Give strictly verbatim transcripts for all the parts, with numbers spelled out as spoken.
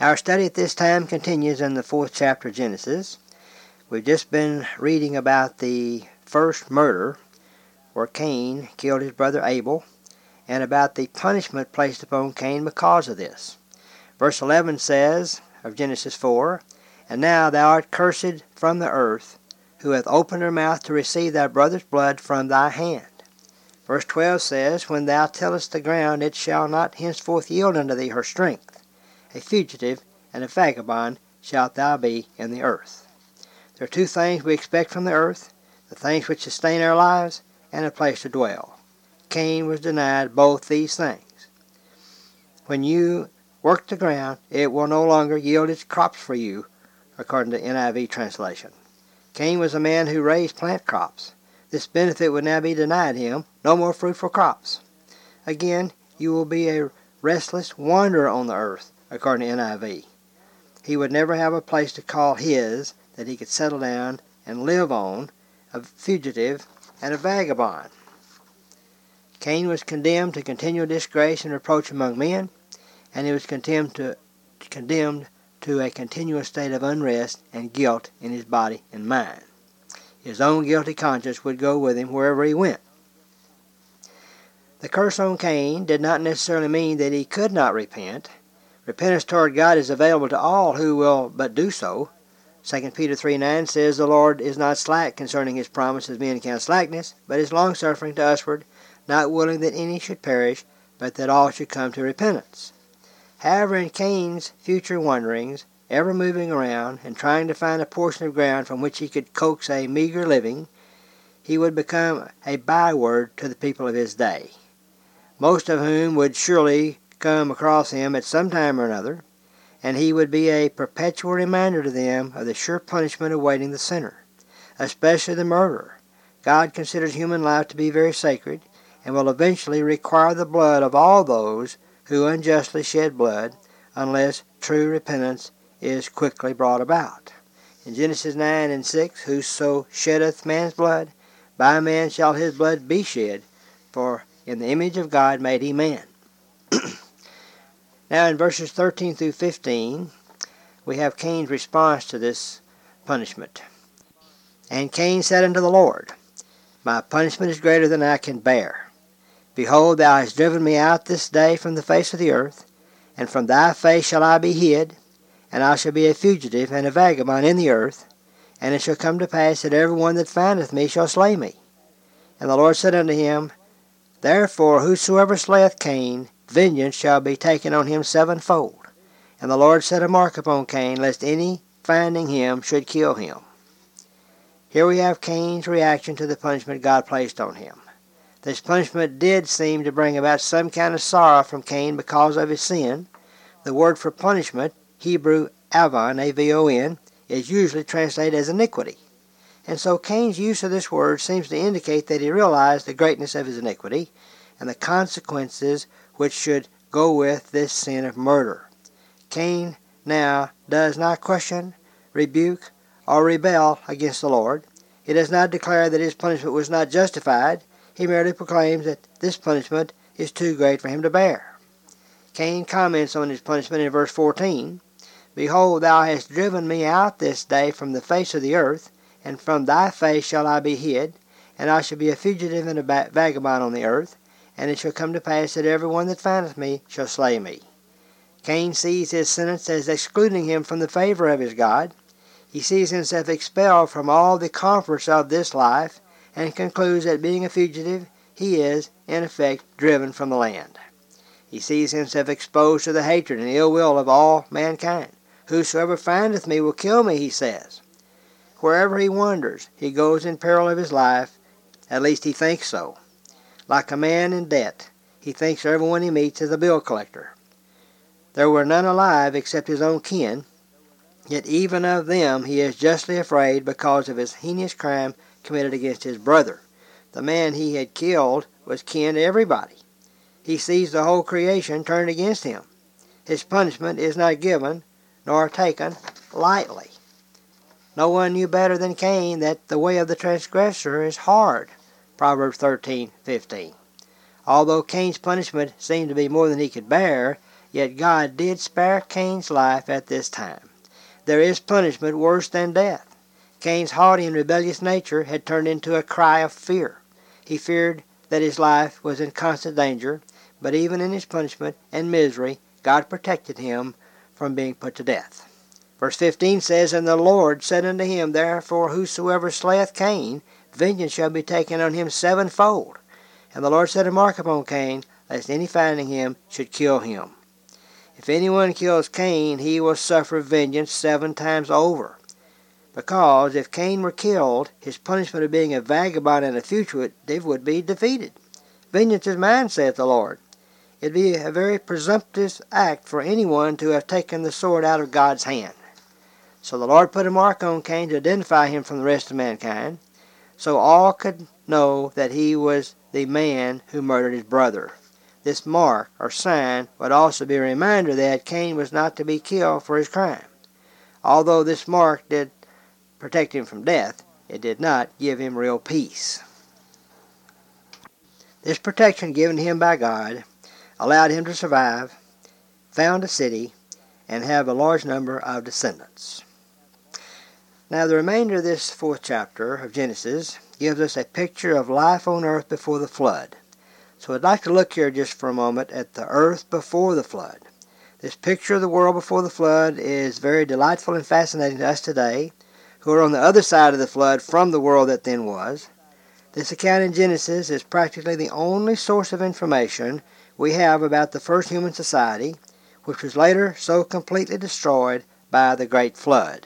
Our study at this time continues in the fourth chapter of Genesis. We've just been reading about the first murder, where Cain killed his brother Abel, and about the punishment placed upon Cain because of this. Verse eleven says of Genesis four, "And now thou art cursed from the earth, who hath opened her mouth to receive thy brother's blood from thy hand." Verse twelve says, "When thou tillest the ground, it shall not henceforth yield unto thee her strength. A fugitive and a vagabond shalt thou be in the earth." There are two things we expect from the earth, the things which sustain our lives, and a place to dwell. Cain was denied both these things. When you work the ground, it will no longer yield its crops for you, according to N I V translation. Cain was a man who raised plant crops. This benefit would now be denied him, no more fruitful crops. Again, you will be a restless wanderer on the earth, according to N I V. He would never have a place to call his that he could settle down and live on, a fugitive and a vagabond. Cain was condemned to continual disgrace and reproach among men, and he was condemned to, condemned to a continual state of unrest and guilt in his body and mind. His own guilty conscience would go with him wherever he went. The curse on Cain did not necessarily mean that he could not repent. Repentance toward God is available to all who will but do so. Second Peter three nine says, "The Lord is not slack concerning his promise, as men count slackness, but is longsuffering to usward, not willing that any should perish, but that all should come to repentance." However, in Cain's future wanderings, ever moving around and trying to find a portion of ground from which he could coax a meager living, he would become a byword to the people of his day, most of whom would surely come across him at some time or another, and he would be a perpetual reminder to them of the sure punishment awaiting the sinner, especially the murderer. God considers human life to be very sacred, and will eventually require the blood of all those who unjustly shed blood, unless true repentance is quickly brought about. In Genesis nine and six, "Whoso sheddeth man's blood, by man shall his blood be shed, for in the image of God made he man." Now in verses thirteen through fifteen, we have Cain's response to this punishment. "And Cain said unto the Lord, My punishment is greater than I can bear. Behold, thou hast driven me out this day from the face of the earth, and from thy face shall I be hid, and I shall be a fugitive and a vagabond in the earth, and it shall come to pass that every one that findeth me shall slay me. And the Lord said unto him, Therefore whosoever slayeth Cain, vengeance shall be taken on him sevenfold. And the Lord set a mark upon Cain, lest any finding him should kill him." Here we have Cain's reaction to the punishment God placed on him. This punishment did seem to bring about some kind of sorrow from Cain because of his sin. The word for punishment, Hebrew avon, A V O N, is usually translated as iniquity. And so Cain's use of this word seems to indicate that he realized the greatness of his iniquity and the consequences which should go with this sin of murder. Cain now does not question, rebuke, or rebel against the Lord. He does not declare that his punishment was not justified. He merely proclaims that this punishment is too great for him to bear. Cain comments on his punishment in verse fourteen, "Behold, thou hast driven me out this day from the face of the earth, and from thy face shall I be hid, and I shall be a fugitive and a vagabond on the earth, and it shall come to pass that every one that findeth me shall slay me." Cain sees his sentence as excluding him from the favor of his God. He sees himself expelled from all the comforts of this life, and concludes that being a fugitive, he is, in effect, driven from the land. He sees himself exposed to the hatred and ill will of all mankind. "Whosoever findeth me will kill me," he says. Wherever he wanders, he goes in peril of his life. At least he thinks so. Like a man in debt, he thinks everyone he meets is a bill collector. There were none alive except his own kin, yet even of them he is justly afraid because of his heinous crime committed against his brother. The man he had killed was kin to everybody. He sees the whole creation turned against him. His punishment is not given nor taken lightly. No one knew better than Cain that the way of the transgressor is hard. Proverbs thirteen fifteen. Although Cain's punishment seemed to be more than he could bear, Yet God did spare Cain's life at this time. There is punishment worse than death. Cain's haughty and rebellious nature had turned into a cry of fear. He feared that his life was in constant danger, but even in his punishment and misery, God protected him from being put to death. Verse fifteen says, And the Lord said unto him, Therefore whosoever slayeth Cain, vengeance shall be taken on him sevenfold. And the Lord set a mark upon Cain, lest any finding him should kill him. If anyone kills Cain, he will suffer vengeance seven times over. Because if Cain were killed, his punishment of being a vagabond and a fugitive would be defeated. Vengeance is mine, saith the Lord. It would be a very presumptuous act for anyone to have taken the sword out of God's hand. So the Lord put a mark on Cain to identify him from the rest of mankind, so all could know that he was the man who murdered his brother. This mark, or sign, would also be a reminder that Cain was not to be killed for his crime. Although this mark did protect him from death, it did not give him real peace. This protection given to him by God allowed him to survive, found a city, and have a large number of descendants. Now the remainder of this fourth chapter of Genesis gives us a picture of life on earth before the flood. So I'd like to look here just for a moment at the earth before the flood. This picture of the world before the flood is very delightful and fascinating to us today, who are on the other side of the flood from the world that then was. This account in Genesis is practically the only source of information we have about the first human society, which was later so completely destroyed by the Great Flood.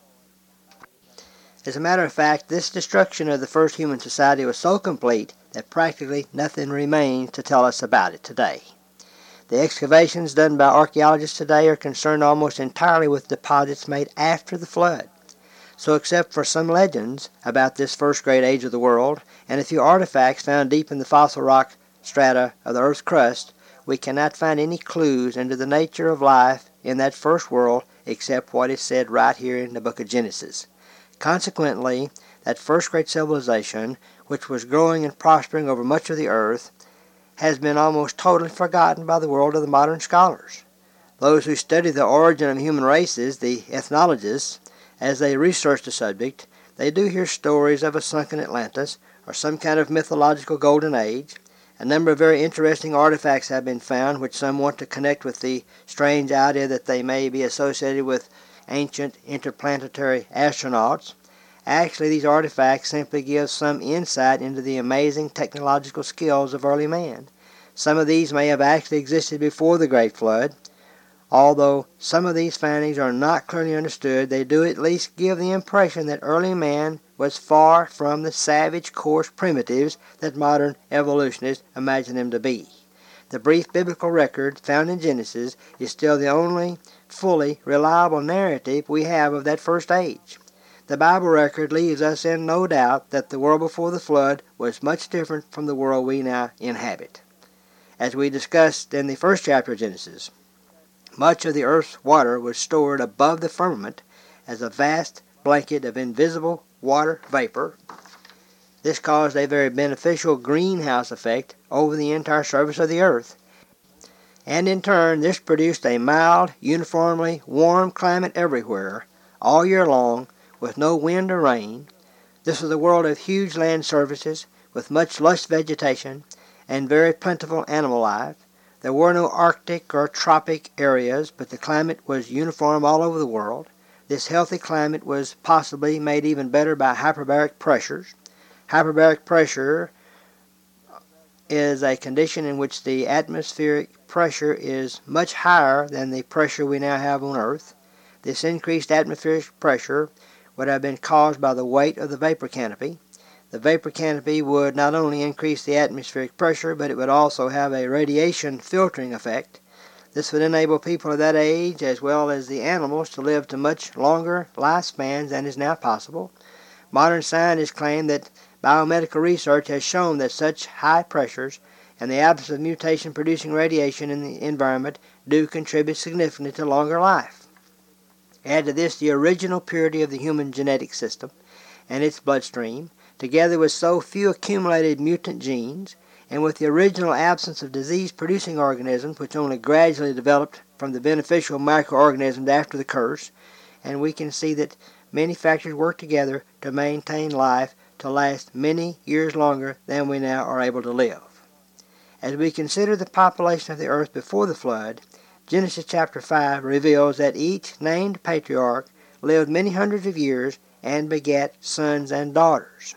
As a matter of fact, this destruction of the first human society was so complete that practically nothing remains to tell us about it today. The excavations done by archaeologists today are concerned almost entirely with deposits made after the flood. So except for some legends about this first great age of the world, and a few artifacts found deep in the fossil rock strata of the Earth's crust, we cannot find any clues into the nature of life in that first world except what is said right here in the book of Genesis. Consequently, that first great civilization, which was growing and prospering over much of the earth, has been almost totally forgotten by the world of the modern scholars. Those who study the origin of human races, the ethnologists, as they research the subject, they do hear stories of a sunken Atlantis or some kind of mythological golden age. A number of very interesting artifacts have been found, which some want to connect with the strange idea that they may be associated with ancient interplanetary astronauts. Actually, these artifacts simply give some insight into the amazing technological skills of early man. Some of these may have actually existed before the Great Flood. Although some of these findings are not clearly understood, they do at least give the impression that early man was far from the savage, coarse primitives that modern evolutionists imagine them to be. The brief biblical record found in Genesis is still the only fully reliable narrative we have of that first age. The Bible record leaves us in no doubt that the world before the flood was much different from the world we now inhabit. As we discussed in the first chapter of Genesis, much of the earth's water was stored above the firmament as a vast blanket of invisible water vapor. This caused a very beneficial greenhouse effect over the entire surface of the earth. And in turn, this produced a mild, uniformly warm climate everywhere, all year long, with no wind or rain. This was a world of huge land surfaces, with much lush vegetation, and very plentiful animal life. There were no Arctic or tropic areas, but the climate was uniform all over the world. This healthy climate was possibly made even better by hyperbaric pressures. Hyperbaric pressure is a condition in which the atmospheric pressure is much higher than the pressure we now have on Earth. This increased atmospheric pressure would have been caused by the weight of the vapor canopy. The vapor canopy would not only increase the atmospheric pressure, but it would also have a radiation filtering effect. This would enable people of that age, as well as the animals, to live to much longer lifespans than is now possible. Modern scientists claim that biomedical research has shown that such high pressures and the absence of mutation-producing radiation in the environment do contribute significantly to longer life. Add to this the original purity of the human genetic system and its bloodstream, together with so few accumulated mutant genes, and with the original absence of disease-producing organisms, which only gradually developed from the beneficial microorganisms after the curse, and we can see that many factors work together to maintain life to last many years longer than we now are able to live. As we consider the population of the earth before the flood, Genesis chapter five reveals that each named patriarch lived many hundreds of years and begat sons and daughters.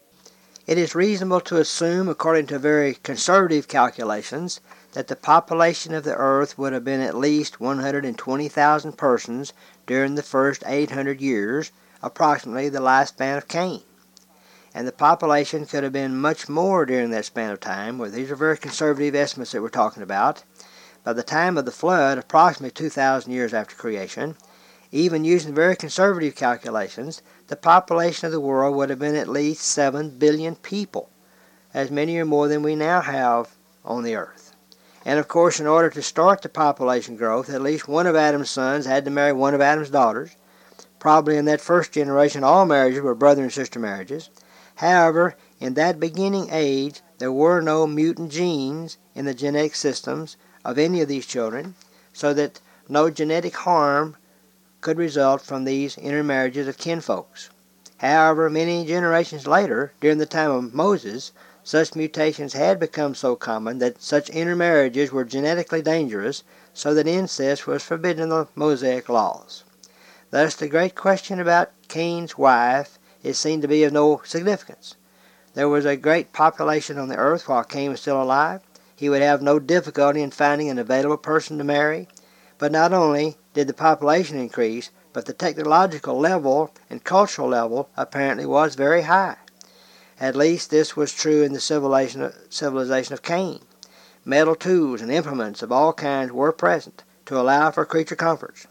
It is reasonable to assume, according to very conservative calculations, that the population of the earth would have been at least one hundred twenty thousand persons during the first eight hundred years, approximately the lifespan of Cain. And the population could have been much more during that span of time, where these are very conservative estimates that we're talking about. By the time of the flood, approximately two thousand years after creation, even using very conservative calculations, the population of the world would have been at least seven billion people, as many or more than we now have on the earth. And of course, in order to start the population growth, at least one of Adam's sons had to marry one of Adam's daughters. Probably in that first generation, all marriages were brother and sister marriages. However, in that beginning age, there were no mutant genes in the genetic systems of any of these children, so that no genetic harm could result from these intermarriages of kinfolks. However, many generations later, during the time of Moses, such mutations had become so common that such intermarriages were genetically dangerous, so that incest was forbidden in the Mosaic laws. Thus, the great question about Cain's wife is seen to be of no significance. There was a great population on the earth while Cain was still alive. He would have no difficulty in finding an available person to marry. But not only did the population increase, but the technological level and cultural level apparently was very high. At least this was true in the civilization civilization of Cain. Metal tools and implements of all kinds were present to allow for creature comforts,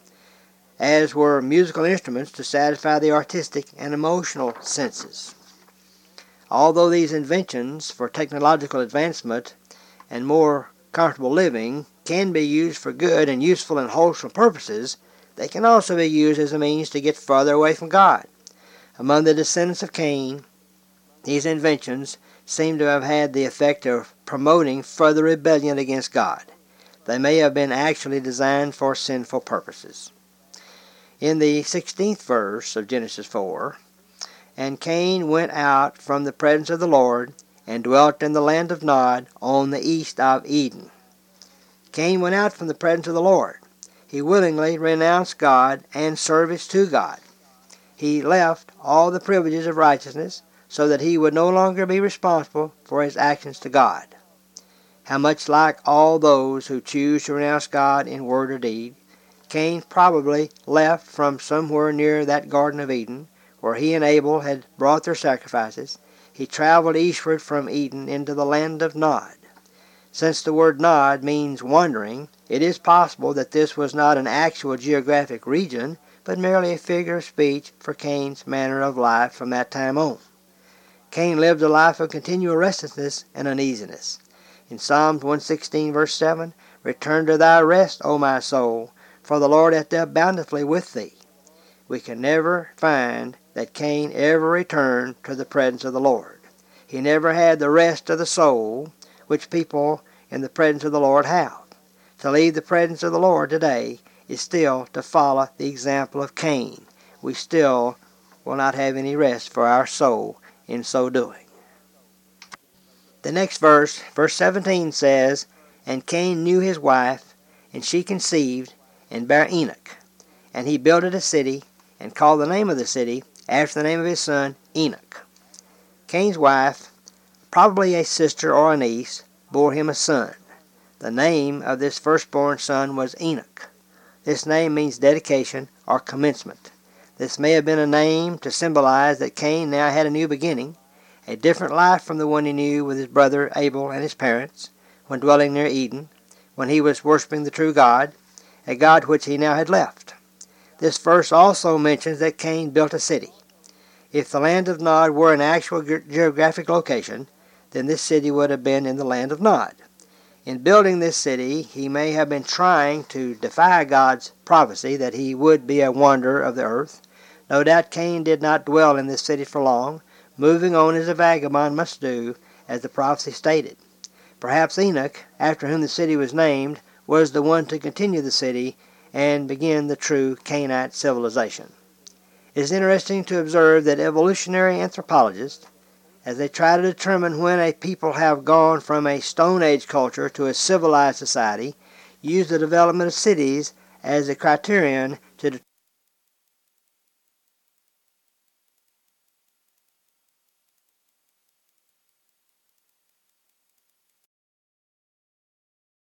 as were musical instruments to satisfy the artistic and emotional senses. Although these inventions for technological advancement and more comfortable living can be used for good and useful and wholesome purposes, they can also be used as a means to get further away from God. Among the descendants of Cain, these inventions seem to have had the effect of promoting further rebellion against God. They may have been actually designed for sinful purposes. In the sixteenth verse of Genesis four, "And Cain went out from the presence of the Lord, and dwelt in the land of Nod, on the east of Eden." Cain went out from the presence of the Lord. He willingly renounced God and service to God. He left all the privileges of righteousness so that he would no longer be responsible for his actions to God. How much like all those who choose to renounce God in word or deed, Cain probably left from somewhere near that Garden of Eden, where he and Abel had brought their sacrifices. He traveled eastward from Eden into the land of Nod. Since the word Nod means wandering, it is possible that this was not an actual geographic region, but merely a figure of speech for Cain's manner of life from that time on. Cain lived a life of continual restlessness and uneasiness. In Psalms one sixteen, verse seven, "Return to thy rest, O my soul, for the Lord hath dealt bountifully with thee." We can never find that Cain ever returned to the presence of the Lord. He never had the rest of the soul which people in the presence of the Lord have. To leave the presence of the Lord today is still to follow the example of Cain. We still will not have any rest for our soul in so doing. The next verse, verse seventeen, says, "And Cain knew his wife, and she conceived, and bare Enoch. And he builded a city, and called the name of the city after the name of his son Enoch." Cain's wife, probably a sister or a niece, bore him a son. The name of this firstborn son was Enoch. This name means dedication or commencement. This may have been a name to symbolize that Cain now had a new beginning, a different life from the one he knew with his brother Abel and his parents, when dwelling near Eden, when he was worshiping the true God, a God which he now had left. This verse also mentions that Cain built a city. If the land of Nod were an actual ge- geographic location, then this city would have been in the land of Nod. In building this city, he may have been trying to defy God's prophecy that he would be a wanderer of the earth. No doubt Cain did not dwell in this city for long, moving on as a vagabond must do, as the prophecy stated. Perhaps Enoch, after whom the city was named, was the one to continue the city and begin the true Canaanite civilization. It is interesting to observe that evolutionary anthropologists, as they try to determine when a people have gone from a Stone Age culture to a civilized society, use the development of cities as a criterion to determine